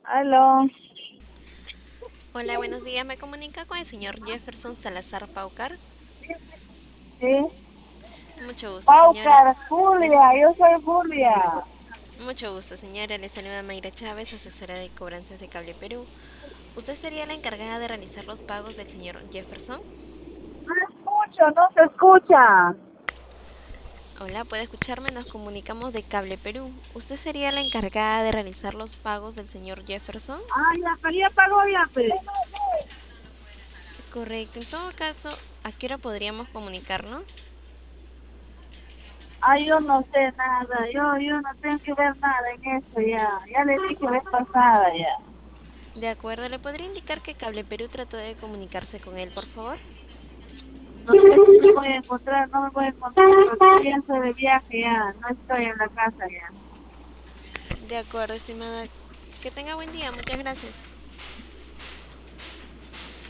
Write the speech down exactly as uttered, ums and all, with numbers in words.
Aló, Hola, buenos días. Me comunica con el señor Jefferson Salazar Paucar. sí. Mucho gusto, señora. Paucar, Julia, yo soy Julia. Mucho gusto, señora. Le saluda Mayra Chávez, asesora de cobranzas de Cable Perú. ¿Usted sería la encargada de realizar los pagos del señor Jefferson? No escucho, no se escucha. Hola, ¿puede escucharme? Nos comunicamos de Cable Perú. ¿Usted sería la encargada de realizar los pagos del señor Jefferson? Ah, ya, pero ya pagó ya, pues. Correcto. En todo caso, ¿a qué hora podríamos comunicarnos? Ah, yo no sé nada, yo, yo no tengo que ver nada en eso ya. Ya le dije vez pasada ya. De acuerdo, ¿le podría indicar que Cable Perú trató de comunicarse con él, por favor? No sé si me voy a encontrar, no me voy a encontrar, porque pienso de viaje ya, no estoy en la casa ya. De acuerdo, estimada. Que tenga buen día. Muchas gracias.